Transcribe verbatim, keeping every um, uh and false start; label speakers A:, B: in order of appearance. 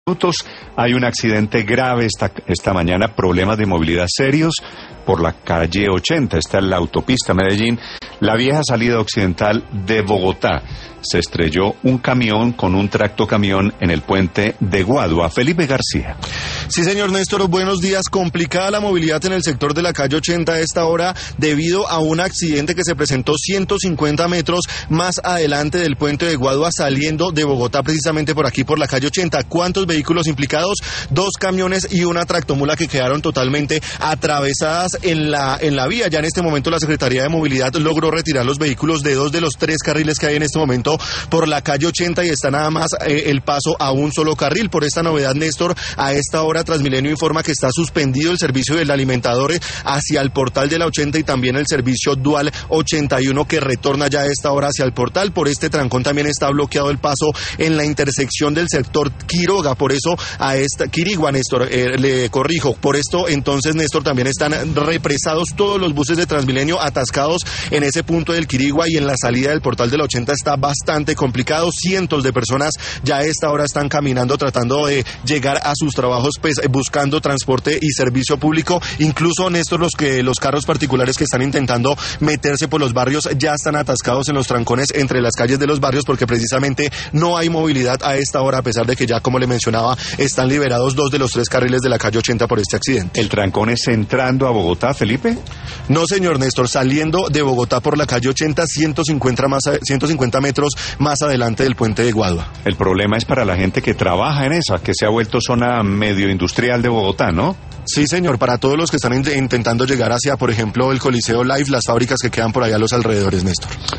A: Minutos. Hay un accidente grave esta, esta mañana, problemas de movilidad serios por la calle ochenta, está en la autopista Medellín, la vieja salida occidental de Bogotá. Se estrelló un camión con un tractocamión en el puente de Guadua. Felipe García.
B: Sí, señor Néstor, buenos días. Complicada la movilidad en el sector de la calle ochenta a esta hora debido a un accidente que se presentó ciento cincuenta metros más adelante del puente de Guadua saliendo de Bogotá, precisamente por aquí por la calle ochenta. ¿Cuántos vehículos implicados? Dos camiones y una tractomula que quedaron totalmente atravesadas en la, en la vía. Ya en este momento la Secretaría de Movilidad logró retirar los vehículos de dos de los tres carriles que hay en este momento por la calle ochenta y está nada más eh, el paso a un solo carril. Por esta novedad, Néstor, a esta hora Transmilenio informa que está suspendido el servicio del alimentador hacia el portal de la ochenta y también el servicio dual ochenta y uno que retorna ya a esta hora hacia el portal. Por este trancón también está bloqueado el paso en la intersección del sector Quiroga, por eso a esta Quirigua, Néstor, eh, le corrijo. Por esto entonces, Néstor, también están represados todos los buses de Transmilenio atascados en ese punto del Quirigua y en la salida del portal de la ochenta está bastante complicado. Cientos de personas ya a esta hora están caminando tratando de llegar a sus trabajos, pues buscando transporte y servicio público. Incluso, Néstor, los que los carros particulares que están intentando meterse por los barrios ya están atascados en los trancones entre las calles de los barrios porque precisamente no hay movilidad a esta hora, a pesar de que ya, como le mencionaba, están liberados dos de los tres carriles de la calle ochenta por este accidente.
A: ¿El trancón es entrando a Bogotá, Felipe?
B: No, señor Néstor, saliendo de Bogotá por la calle ochenta, ciento cincuenta, más, ciento cincuenta metros más adelante del puente de Guadua.
A: El problema es para la gente que trabaja en esa, que se ha vuelto zona medio industrial de Bogotá, ¿no?
B: Sí, señor, para todos los que están in- intentando llegar hacia, por ejemplo, el Coliseo Live, las fábricas que quedan por allá a los alrededores, Néstor.